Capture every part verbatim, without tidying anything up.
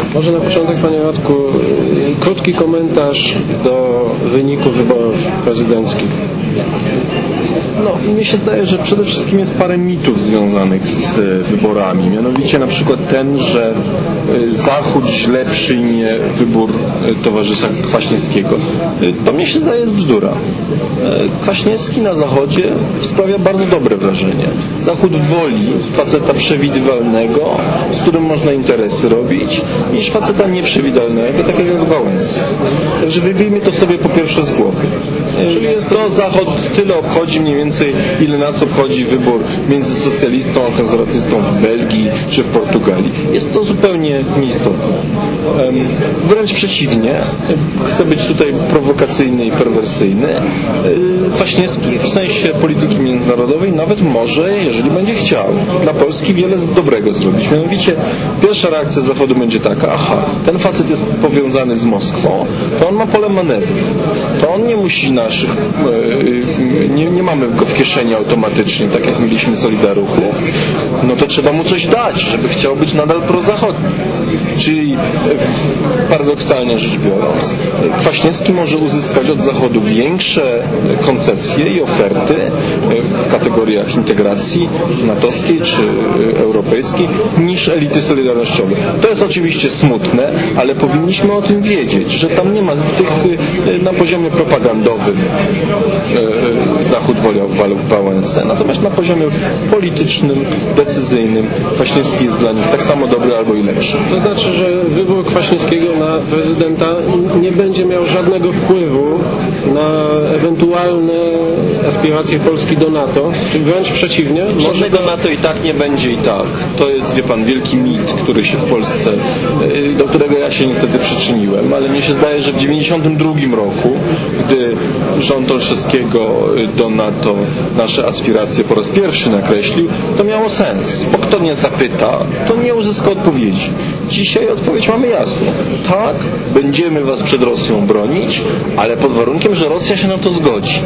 Może na początek, panie Radku, krótki komentarz do wyniku wyborów prezydenckich. No, mnie się zdaje, że przede wszystkim jest parę mitów związanych z wyborami. Mianowicie na przykład ten, że Zachód źle przyjmie wybór towarzysza Kwaśniewskiego. To mnie się zdaje jest bzdura. Kwaśniewski na Zachodzie sprawia bardzo dobre wrażenie. Zachód woli faceta przewidywalnego, z którym można interesy robić, niż faceta nieprzewidywalnego, takiego jak Wałęsa. Także wybijmy to sobie po pierwsze z głowy. Czyli jest to Zachód tyle obchodzi mniej więcej, ile nas obchodzi wybór między socjalistą a konserwatystą w Belgii czy w Portugalii. Jest to zupełnie nieistotne. Wręcz przeciwnie, chcę być tutaj prowokacyjny i perwersyjny. Kwaśniewski w sensie polityki międzynarodowej nawet może, jeżeli będzie chciał, dla Polski wiele dobrego zrobić. Mianowicie pierwsza reakcja Zachodu będzie taka: aha, ten facet jest powiązany z Moskwą, to on ma pole manewru. To on nie musi naszych nie, nie mamy go w kieszeni automatycznie, tak jak mieliśmy Solidaruchów, no to trzeba mu coś dać, żeby chciał być nadal prozachodni. Czyli paradoksalnie rzecz biorąc, Kwaśniewski może uzyskać od Zachodu większe koncesje i oferty w kategoriach integracji natowskiej czy europejskiej niż elity solidarnościowe. To jest oczywiście smutne, ale powinniśmy o tym wiedzieć, że tam nie ma w tych, na poziomie propagandowym Zachód wolał Wałęsę, natomiast na poziomie politycznym, decyzyjnym Kwaśniewski jest dla nich tak samo dobry albo i lepszy. To znaczy, że wybór Kwaśniewskiego na prezydenta nie będzie miał żadnego wpływu na ewentualne aspiracje Polski do NATO, czy wręcz przeciwnie? Żadnego to... NATO i tak nie będzie i tak. To jest, wie pan, wielki mit, który się w Polsce, do którego ja się niestety przyczyniłem, ale mnie się zdaje, że w dziewięćdziesiątym drugim roku, gdy rząd Olszewskiego do NATO nasze aspiracje po raz pierwszy nakreślił, to miało sens, bo kto nie zapyta, to nie uzyska odpowiedzi. Dzisiaj odpowiedź mamy jasną. Tak, będziemy was przed Rosją bronić, ale pod warunkiem, że Rosja się na to zgodzi.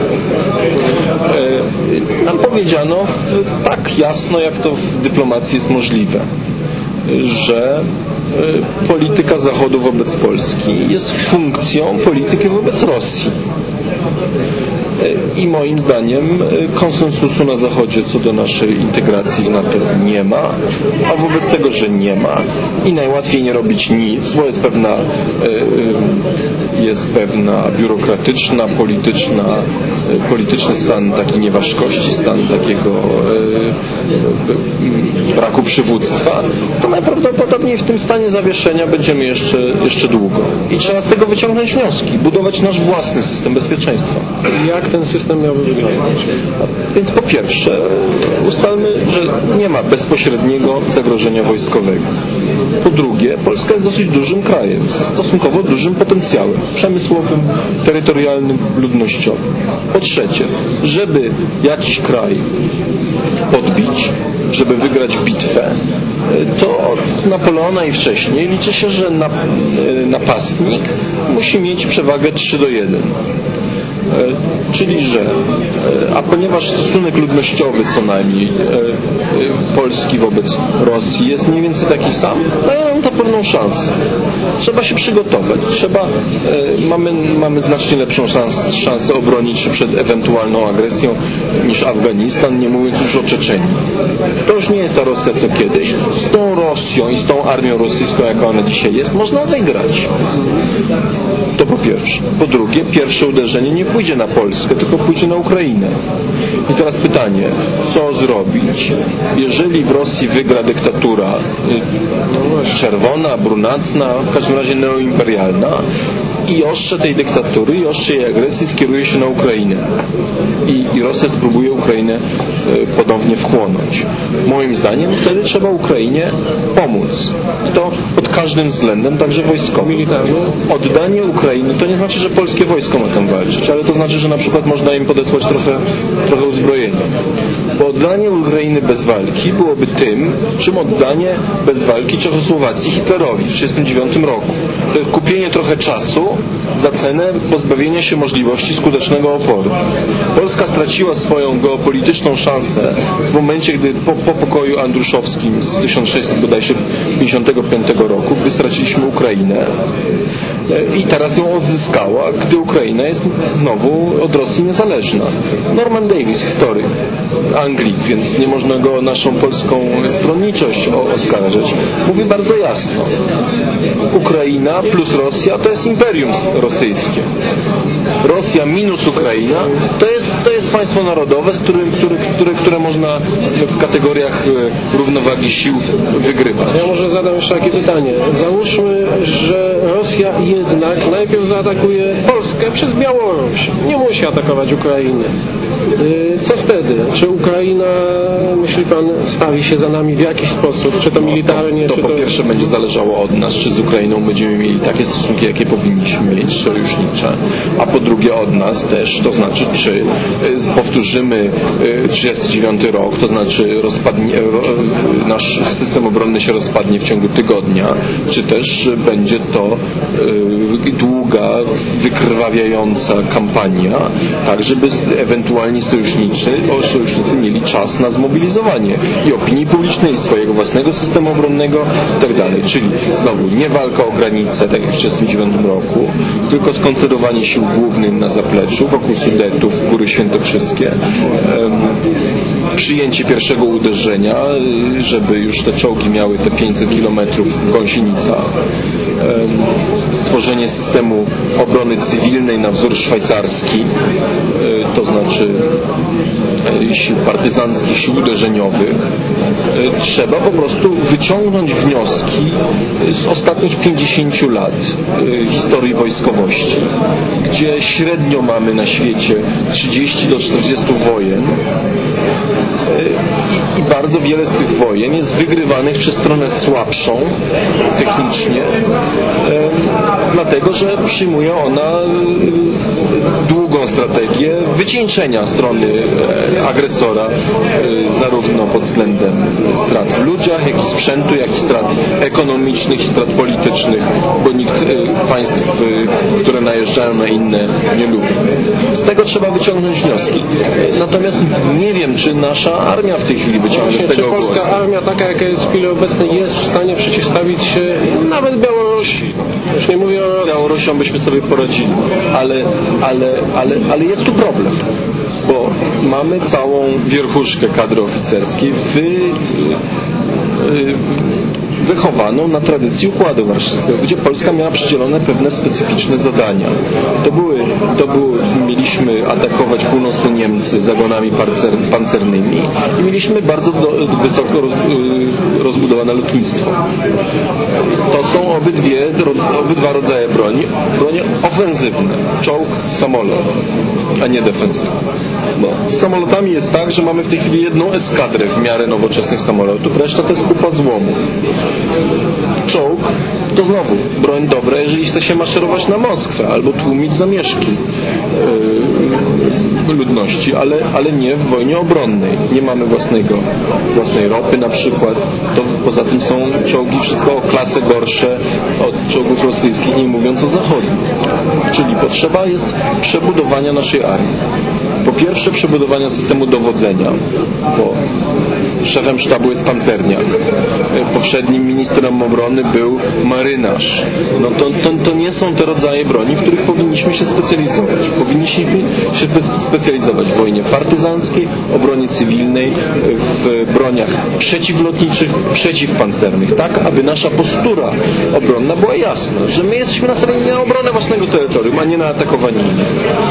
E, nam powiedziano tak jasno, jak to w dyplomacji jest możliwe, że e, polityka Zachodu wobec Polski jest funkcją polityki wobec Rosji. I moim zdaniem konsensusu na Zachodzie co do naszej integracji w NATO nie ma, a wobec tego, że nie ma i najłatwiej nie robić nic, bo jest pewna jest pewna biurokratyczna, polityczna polityczny stan takiej nieważkości, stan takiego braku przywództwa, to najprawdopodobniej w tym stanie zawieszenia będziemy jeszcze, jeszcze długo. I trzeba z tego wyciągnąć wnioski, budować nasz własny system bezpieczeństwa. Jak ten system miałby wyglądać? Więc po pierwsze ustalmy, że nie ma bezpośredniego zagrożenia wojskowego. Po drugie, Polska jest dosyć dużym krajem, z stosunkowo dużym potencjałem przemysłowym, terytorialnym, ludnościowym. Po trzecie, żeby jakiś kraj podbić, żeby wygrać bitwę, to od Napoleona i wcześniej liczy się, że napastnik musi mieć przewagę trzy do jednego. Czyli, że a ponieważ stosunek ludnościowy co najmniej Polski wobec Rosji jest mniej więcej taki sam, daje nam to pewną szansę. Trzeba się przygotować. Trzeba, mamy, mamy znacznie lepszą szansę, szansę obronić się przed ewentualną agresją niż Afganistan, nie mówiąc już o Czeczenii. To już nie jest ta Rosja co kiedyś. Z tą Rosją i z tą armią rosyjską, jaka ona dzisiaj jest, można wygrać. To po pierwsze. Po drugie, pierwsze uderzenie nie pójdzie na Polskę, tylko pójdzie na Ukrainę. I teraz pytanie, co zrobić, jeżeli w Rosji wygra dyktatura czerwona, brunatna, w każdym razie neoimperialna i ostrze tej dyktatury i ostrze jej agresji skieruje się na Ukrainę. I, i Rosja spróbuje Ukrainę e, ponownie wchłonąć. Moim zdaniem wtedy trzeba Ukrainie pomóc. I to pod każdym względem, także wojskowo. Militarnie. Oddanie Ukrainy to nie znaczy, że polskie wojsko ma tam walczyć, ale to znaczy, że na przykład można im podesłać trochę, trochę uzbrojenia. Bo oddanie Ukrainy bez walki byłoby tym, czym oddanie bez walki Czechosłowacji Hitlerowi w tysiąc dziewięćset trzydziestym dziewiątym roku. To jest kupienie trochę czasu za cenę pozbawienia się możliwości skutecznego oporu. Polska straciła swoją geopolityczną szansę w momencie, gdy po, po pokoju andruszowskim z tysiąc sześćset pięćdziesiątego piątego roku, początku, gdy straciliśmy Ukrainę i teraz ją odzyskała, gdy Ukraina jest znowu od Rosji niezależna. Norman Davis, historyk Anglii, więc nie można go o naszą polską stronniczość oskarżać, mówi bardzo jasno. Ukraina plus Rosja to jest imperium rosyjskie. Rosja minus Ukraina to jest, to jest państwo narodowe, z którym, które, które, które można w kategoriach równowagi sił wygrywać. Ja może zadam jeszcze takie pytanie. Załóżmy, że Rosja jednak najpierw zaatakuje Polskę przez Białoruś. Nie musi atakować Ukrainy. Co wtedy? Czy Ukraina, myśli pan, stawi się za nami w jakiś sposób? Czy to militarnie? To, to czy po to... pierwsze będzie zależało od nas, czy z Ukrainą będziemy mieli takie stosunki, jakie powinniśmy mieć, sojusznicze, a po drugie od nas też, to znaczy, czy powtórzymy trzydziesty dziewiąty rok, to znaczy rozpadnie, nasz system obronny się rozpadnie w ciągu tygodnia, czy też będzie to długa, wykrwawiająca kampania, tak żeby ewentualnie sojusznicy, sojusznicy mieli czas na zmobilizowanie i opinii publicznej, i swojego własnego systemu obronnego i tak dalej. Czyli znowu nie walka o granice, tak jak w trzydziestym dziewiątym roku, tylko skoncentrowanie sił głównych na zapleczu, wokół Sudetów, Góry Świętokrzyskie, przyjęcie pierwszego uderzenia, żeby już te czołgi miały te pięćset kilometrów gąsienica, stworzenie systemu obrony cywilnej na wzór szwajcarski, to znaczy sił partyzanckich, sił uderzeniowych. Trzeba po prostu wyciągnąć wnioski z ostatnich pięćdziesięciu lat historii wojskowości, gdzie średnio mamy na świecie trzydzieści do czterdziestu wojen i bardzo wiele z tych wojen jest wygrywanych przez stronę słabszą technicznie, dlatego że przyjmuje ona długą strategię wycieńczenia strony agresora, zarówno pod względem strat w ludziach, jak i sprzętu, jak i strat ekonomicznych i strat politycznych, bo nikt państw, które najeżdżają na inne, nie lubi. Z tego trzeba wyciągnąć wnioski. Natomiast nie wiem, czy nasza armia w tej chwili wyciągnie z tego Czy polska głos. armia, taka jaka jest w chwili obecnej, jest w stanie przeciwstawić się nawet Białorusi? Już nie mówię o... Z Białorusią byśmy sobie poradzili, ale, ale, ale, ale jest tu problem, bo mamy całą wierchuszkę kadry oficerskiej wy, wychowaną na tradycji Układu Warszawskiego, gdzie Polska miała przydzielone pewne specyficzne zadania. To były, to były, mieliśmy atakować północne Niemcy zagonami pancer, pancernymi i mieliśmy bardzo do, wysoko roz, rozbudowane lotnictwo. To są obydwie, obydwa rodzaje broni. Bronie ofensywne. Czołg, samolot, a nie defensywne. Bo z samolotami jest tak, że mamy w tej chwili jedną eskadrę w miarę nowoczesnych samolotów, reszta to jest kupa złomu. Czołg to znowu broń dobra, jeżeli chce się maszerować na Moskwę albo tłumić zamieszki yy, ludności, ale, ale nie w wojnie obronnej. Nie mamy własnego, własnej ropy na przykład. To poza tym są czołgi wszystko o klasę gorsze od czołgów rosyjskich, nie mówiąc o zachodzie. Czyli potrzeba jest przebudowania naszej armii. Po pierwsze przebudowania systemu dowodzenia, bo szefem sztabu jest pancerniak. Poprzednim ministrem obrony był marynarz. No to, to, to nie są te rodzaje broni, w których powinniśmy się specjalizować. Powinniśmy się specjalizować w wojnie partyzanckiej, obronie cywilnej, w broniach przeciwlotniczych, przeciwpancernych, tak aby nasza postura obronna była jasna, że my jesteśmy nastawieni na obronę własnego terytorium, a nie na atakowanie innych.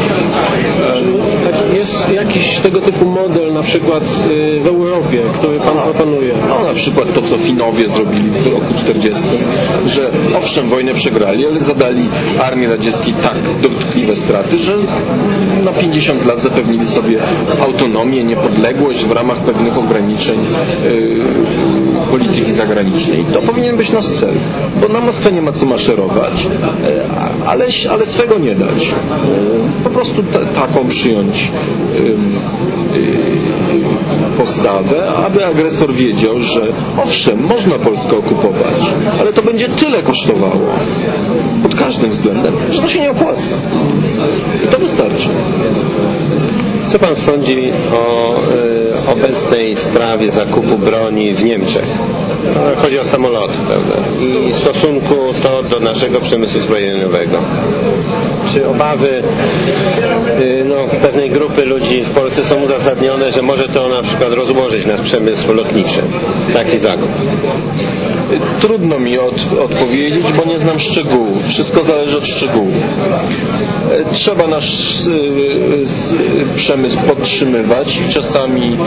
Tak, jest jakiś tego typu model na przykład w Europie, który pan proponuje? No na przykład to, co Finowie zrobili w roku czterdziestym, że owszem, wojnę przegrali, ale zadali armii radzieckiej tak dotkliwe straty, że na pięćdziesiąt lat zapewnili sobie autonomię, niepodległość w ramach pewnych ograniczeń yy, polityki zagranicznej. To powinien być nasz cel, bo na Moskwę nie ma co maszerować, yy, ale, ale swego nie dać. Yy, po prostu t- taką przyjąć yy, yy, postawę, aby agresor wiedział, że owszem, można Polskę okupować, ale to będzie tyle kosztowało pod każdym względem, że to się nie opłaca. I to wystarczy. Co pan sądzi o y, obecnej sprawie zakupu broni w Niemczech? Chodzi o samoloty, prawda? I w stosunku to do naszego przemysłu zbrojeniowego. Czy obawy no, pewnej grupy ludzi w Polsce są uzasadnione, że może to na przykład rozłożyć nasz przemysł lotniczy? Taki zakup. Trudno mi od, odpowiedzieć, bo nie znam szczegółów. Wszystko zależy od szczegółów. Trzeba nasz y, y, przemysł podtrzymywać i czasami y,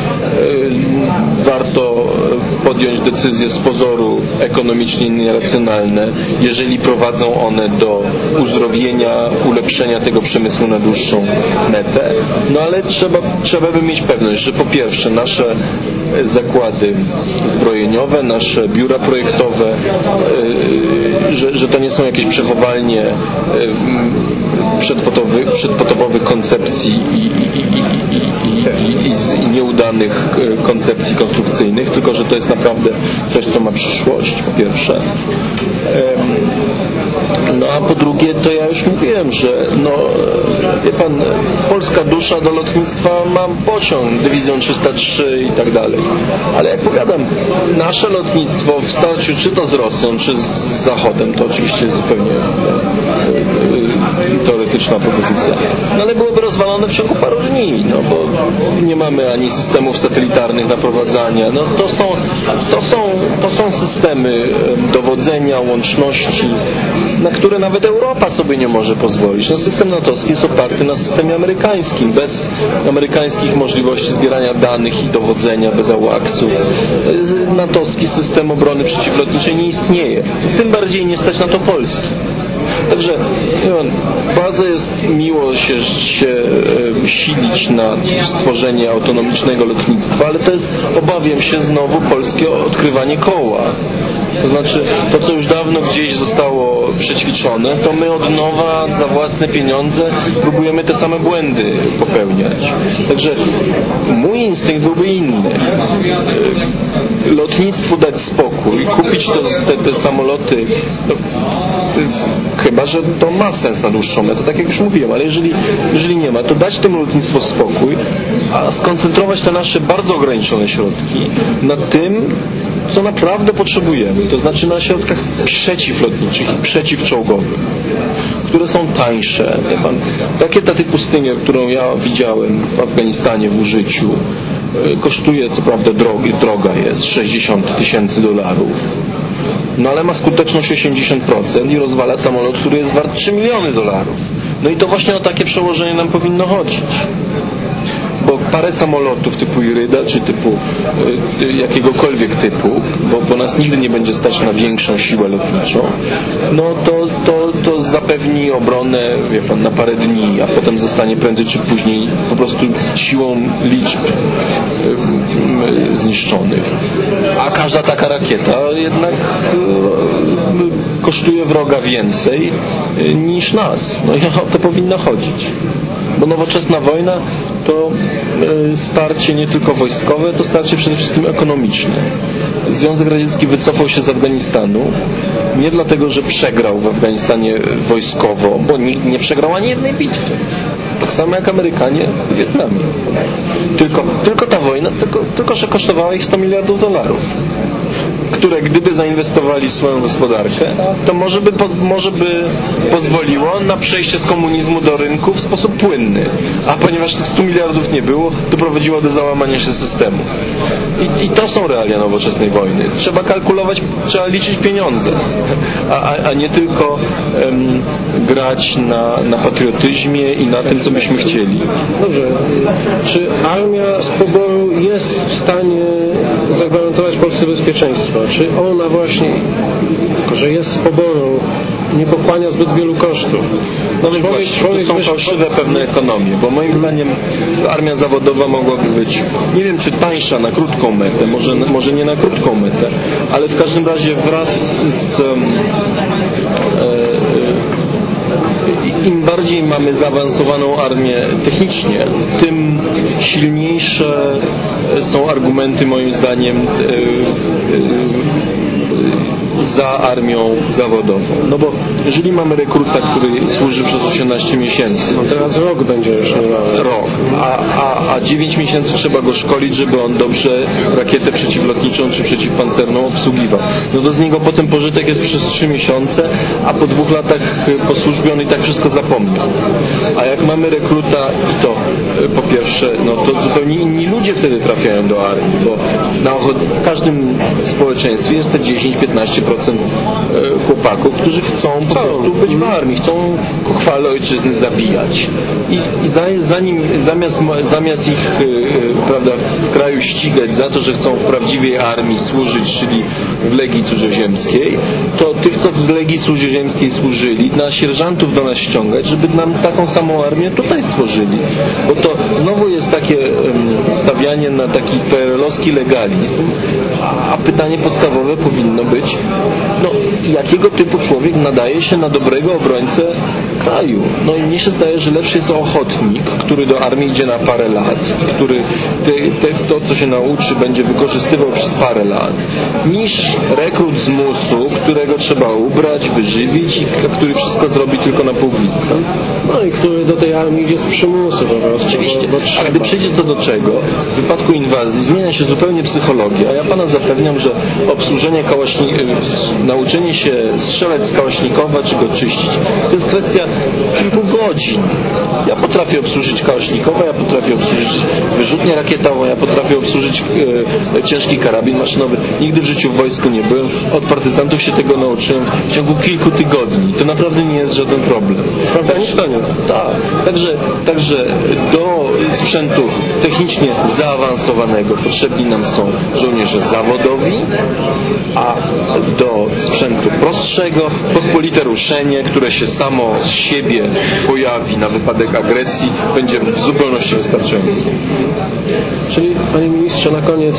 warto podjąć decyzje z pozoru ekonomicznie nieracjonalne, jeżeli prowadzą one do uzdrowienia, ulepszenia tego przemysłu na dłuższą metę. No ale trzeba, trzeba by mieć pewność, że po pierwsze nasze zakłady zbrojeniowe, nasze biura projektowe, że, że to nie są jakieś przechowalnie przedpotowych, przedpotopowych koncepcji i, i, i, i, i, i nieudanych koncepcji konstrukcyjnych, tylko że to jest naprawdę coś, co ma przyszłość, po pierwsze. No a po drugie, to ja już mówiłem, że no, wie pan, polska dusza do lotnictwa ma pociąg, dywizją trzysta trzy i tak dalej. Ale jak powiadam, nasze lotnictwo w starciu czy to z Rosją, czy z Zachodem, to oczywiście jest zupełnie teoretyczna propozycja, no ale byłoby rozwalone w ciągu paru dni, no bo nie mamy ani systemów satelitarnych naprowadzania, no to są, to są, to są systemy dowodzenia, łączności, na które nawet Europa sobie nie może pozwolić. No system natowski jest oparty na systemie amerykańskim, bez amerykańskich możliwości zbierania danych i dowodzenia, bez ałaksu. Natowski system obrony przeciwlotniczej nie istnieje. Tym bardziej nie stać na to Polski. Także nie wiem, bardzo jest miło się, się e, silić na stworzenie autonomicznego lotnictwa, ale to jest, obawiam się, znowu polskie odkrywanie koła. To znaczy, to co już dawno gdzieś zostało przećwiczone, to my od nowa za własne pieniądze próbujemy te same błędy popełniać. Także mój instynkt byłby inny. Lotnictwu dać spokój, kupić to, te, te samoloty, no, to jest, chyba że to ma sens na dłuższą metę, tak jak już mówiłem, ale jeżeli, jeżeli nie ma, to dać temu lotnictwu spokój, a skoncentrować te nasze bardzo ograniczone środki na tym, co naprawdę potrzebujemy, to znaczy na środkach przeciwlotniczych i przeciwczołgowych, które są tańsze. Wie pan, rakieta typu Stinger, którą ja widziałem w Afganistanie w użyciu, kosztuje, co prawda drogi, droga jest, sześćdziesiąt tysięcy dolarów, no ale ma skuteczność osiemdziesiąt procent i rozwala samolot, który jest wart trzy miliony dolarów. No i to właśnie o takie przełożenie nam powinno chodzić. Bo parę samolotów typu Iryda, czy typu y, jakiegokolwiek typu, bo, bo nas nigdy nie będzie stać na większą siłę lotniczą, no to, to, to zapewni obronę, wie pan, na parę dni, a potem zostanie prędzej czy później po prostu siłą liczb y, y, zniszczonych. A każda taka rakieta jednak y, kosztuje wroga więcej y, niż nas. No i o to powinno chodzić. Bo nowoczesna wojna to starcie nie tylko wojskowe, to starcie przede wszystkim ekonomiczne. Związek Radziecki wycofał się z Afganistanu nie dlatego, że przegrał w Afganistanie wojskowo, bo nikt nie przegrał ani jednej bitwy. Tak samo jak Amerykanie w Wietnamie. Tylko, tylko ta wojna, tylko, tylko że kosztowała ich sto miliardów dolarów, które gdyby zainwestowali w swoją gospodarkę, to może by, może by pozwoliło na przejście z komunizmu do rynku w sposób płynny. A ponieważ tych stu miliardów nie było, to prowadziło do załamania się systemu. I, i to są realia nowoczesnej wojny. Trzeba kalkulować, trzeba liczyć pieniądze, a, a, a nie tylko um, grać na, na patriotyzmie i na tym, co byśmy chcieli. Dobrze. Czy armia z poboru jest w stanie zagwarantować Polsce bezpieczeństwo? Czy ona właśnie, jako że jest z poboru, nie pochłania zbyt wielu kosztów? No więc właśnie, to są fałszywe pewne ekonomie, bo moim zdaniem armia zawodowa mogłaby być, nie wiem czy tańsza na krótką metę, może, może nie na krótką metę, ale w każdym razie wraz z um, e, im bardziej mamy zaawansowaną armię technicznie, tym silniejsze są argumenty moim zdaniem za armią zawodową. No bo jeżeli mamy rekruta, który służy przez osiemnaście miesięcy, no teraz rok będzie już normalny. Rok, a, a, a dziewięć miesięcy trzeba go szkolić, żeby on dobrze rakietę przeciwlotniczą czy przeciwpancerną obsługiwał. No to z niego potem pożytek jest przez trzy miesiące, a po dwóch latach po służbie on i tak wszystko zapomniał. A jak mamy rekruta, i to po pierwsze, no to zupełnie inni ludzie wtedy trafiają do armii, bo na w każdym społeczeństwie jest te dziesięć do piętnastu procent chłopaków, którzy chcą po prostu być w armii, chcą ku chwale ojczyzny zabijać. I, i za, zanim, zamiast, zamiast ich prawda, w kraju ścigać za to, że chcą w prawdziwej armii służyć, czyli w Legii Cudzoziemskiej, to tych, co w Legii Cudzoziemskiej służyli, na sierżantów do nas ściągać, żeby nam taką samą armię tutaj stworzyli. Bo to znowu jest takie um, stawianie na taki P R L-owski legalizm, a, a pytanie podstawowe powinno być, no jakiego typu człowiek nadaje się na dobrego obrońcę kraju? No i mnie się zdaje, że lepszy jest ochotnik, który do armii idzie na parę lat, który te, te, to, co się nauczy, będzie wykorzystywał przez parę lat, niż rekrut z musu, którego trzeba ubrać, wyżywić i który wszystko zrobi tylko na pół gwizdka. No i który do tej armii idzie z przymusu po prostu. Oczywiście, bo, bo a gdy przyjdzie co do czego, w wypadku inwazji zmienia się zupełnie psychologia. Ja pana zapewniam, że obsłużenie kałaśni... nauczenie się strzelać z kałaśnikowa czy go czyścić, to jest kwestia kilku godzin. Ja potrafię obsłużyć kałaśnikowa, ja potrafię obsłużyć wyrzutnię rakietową, ja potrafię obsłużyć e, ciężki karabin maszynowy. Nigdy w życiu w wojsku nie byłem. Od partyzantów się tego nauczyłem w ciągu kilku tygodni. To naprawdę nie jest żaden problem. Prawda, nic to nie. Tak. Także, także do sprzętu technicznie zaawansowanego potrzebni nam są żołnierze zawodowi, a do sprzętu prostszego pospolite ruszenie, które się samo z siebie pojawi na wypadek agresji, będzie w zupełności wystarczające. Czyli, panie ministrze, na koniec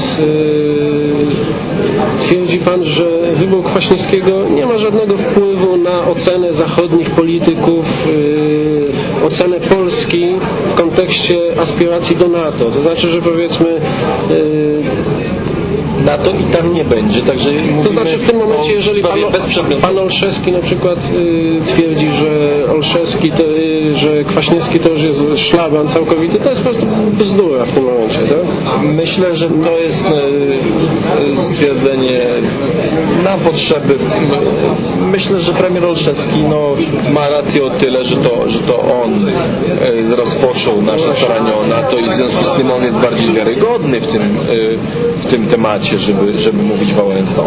yy, twierdzi pan, że wybór Kwaśniewskiego nie ma żadnego wpływu na ocenę zachodnich polityków, yy, ocenę Polski w kontekście aspiracji do NATO. To znaczy, że powiedzmy yy, NATO i tam nie będzie, także to znaczy w tym momencie, jeżeli pan, pan Olszewski na przykład y, twierdzi, że Olszewski to, y, że Kwaśniewski to już jest szlaban całkowity, to jest po prostu bzdura w tym momencie, tak? Myślę, że to jest y, stwierdzenie na potrzeby. Myślę, że premier Olszewski no, ma rację o tyle, że to, że to on y, rozpoczął nasze starania o NATO i w związku z tym on jest bardziej wiarygodny w tym, y, w tym temacie, żeby, żeby mówić Wałęsą.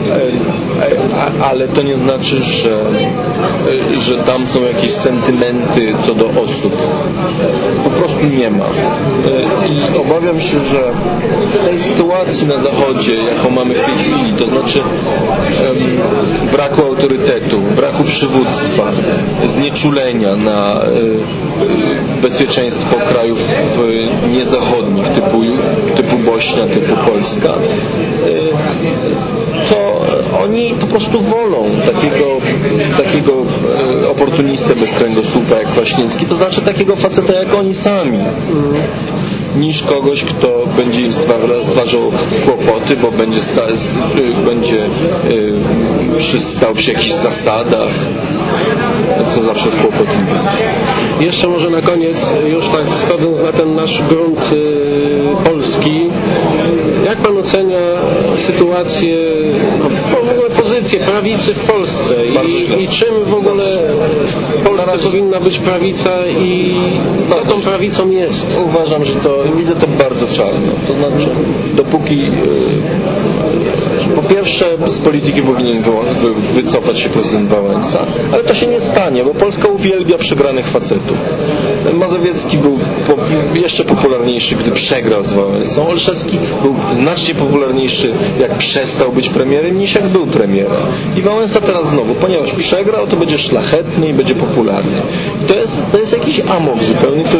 Ale to nie znaczy, że, że tam są jakieś sentymenty co do osób. Po prostu nie ma. I obawiam się, że w tej sytuacji na Zachodzie, jaką mamy w tej chwili, to znaczy braku autorytetu, braku przywództwa, znieczulenia na bezpieczeństwo krajów niezachodnich typu, typu Bośnia, typu Polska, to oni po prostu wolą takiego, takiego oportunistę bez kręgosłupa jak Kwaśniewski, to znaczy takiego faceta jak oni sami, niż kogoś, kto będzie im stwarzał kłopoty, bo będzie, sta, będzie y, przystał przy jakichś zasadach, co zawsze jest kłopotliwe. Jeszcze może na koniec, już tak schodząc na ten nasz grunt y, polski, jak pan ocenia sytuację, no, w ogóle pozycję prawicy w Polsce i, i czym w ogóle w Polsce powinna być prawica i co tą prawicą jest? Uważam, że to, widzę to bardzo czarno. To znaczy, dopóki yy, po pierwsze z polityki powinien wy, wy, wycofać się prezydent Wałęsa, ale to się nie stanie, bo Polska uwielbia przegranych facetów. Mazowiecki był po, jeszcze popularniejszy, gdy przegrał z Wałęsą. Olszewski był znacznie popularniejszy, jak przestał być premierem, niż jak był premierem. I Wałęsa teraz znowu, ponieważ przegrał, to będzie szlachetny i będzie popularny. I to jest, to jest jakiś amok zupełnie, który, który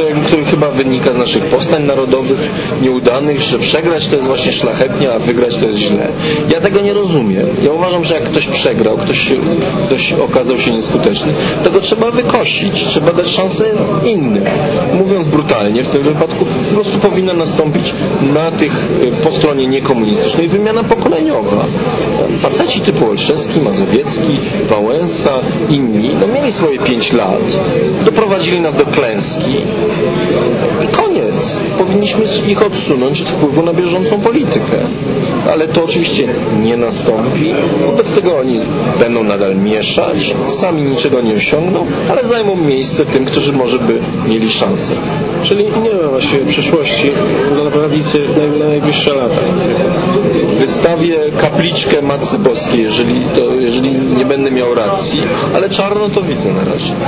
chyba wynika z naszych powstań narodowych nieudanych, że przegrać to jest właśnie szlachetnie, a wygrać to jest źle. Ja tego nie rozumiem. Ja uważam, że jak ktoś przegrał, ktoś, ktoś okazał się nieskuteczny, to go trzeba wykosić, trzeba dać szansę innym. Mówiąc brutalnie, w tym wypadku po prostu powinna nastąpić na tych po stronie niekomunistycznej wymiana pokoleniowa. Faceci typu Olszewski, Mazowiecki, Wałęsa, inni, no mieli swoje pięć lat, doprowadzili nas do klęski i koniec. Powinniśmy ich odsunąć od wpływu na bieżącą politykę. Ale to oczywiście nie nastąpi. Wobec tego oni będą nadal mieszać, sami niczego nie osiągną, ale zajmą miejsce tym, którzy może by mieli szansę. Czyli nie ma właściwie przyszłości dla prawicy na najbliższe lata. Wystawię kapliczkę Matce Boskiej, jeżeli, to, jeżeli nie będę miał racji, ale czarno to widzę na razie.